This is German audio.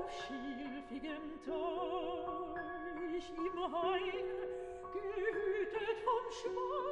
auf schilfigem Teich im Hain, gehütet vom Schwarm